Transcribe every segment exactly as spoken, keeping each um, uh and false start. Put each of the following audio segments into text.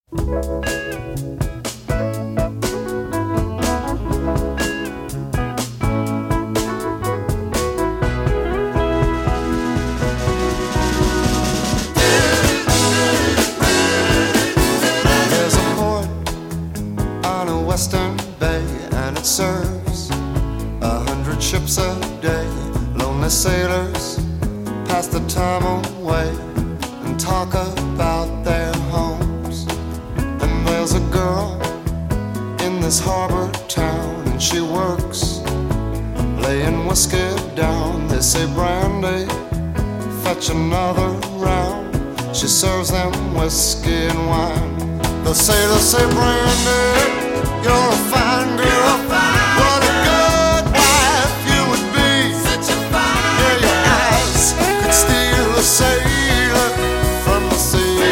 There's a port on a western bay, and it serves a hundred ships a day. Lonely sailors pass the time away and talk about their homes. And there's a girl in this harbor town, and she works laying whiskey down. They say, "Brandy, fetch another round." She serves them whiskey and wine. The sailors say, "Brandy, you're a fine girl. What a good wife you would be. Yeah, your eyes could steal a sailor from the sea."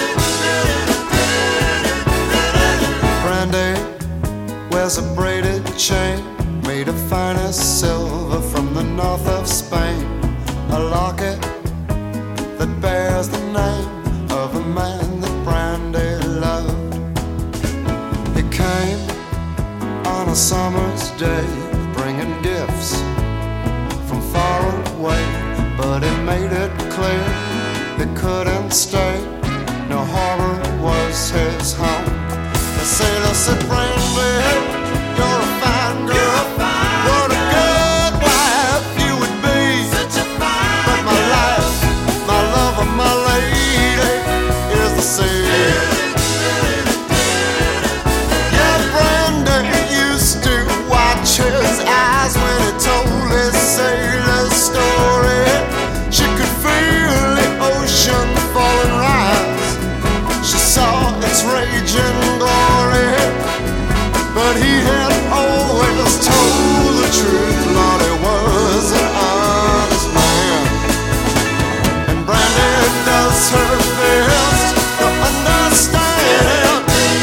Brandy wears a braided chain made of finest silver from the north of Spain, a locket that bears the name of a man that Brandy loved. He came on a summer's day, bringing gifts from far away, but he made it clear he couldn't stay. No, harbor was his home. The sailor said, "Brandy, you're a fine girl. What a good wife you would be. But my life, my love, and my lady is the sea." Yeah, Brandy used to watch his eyes when he told his sailor story. She could feel the ocean fall and rise. She saw its raging glory, but he had always told the truth. Lord, he was an honest man, and Brandy does her best to understand.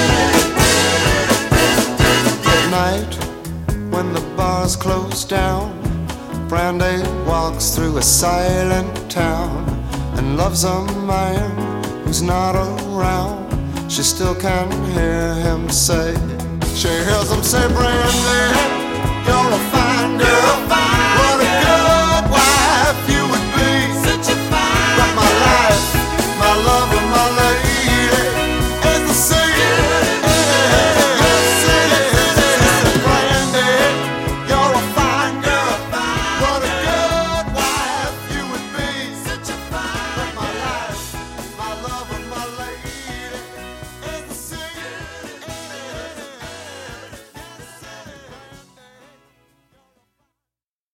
At night, when the bars close down, Brandy walks through a silent town and loves a man who's not around. She still can hear him say, she hears him say, "Brandy, you're a fine girl.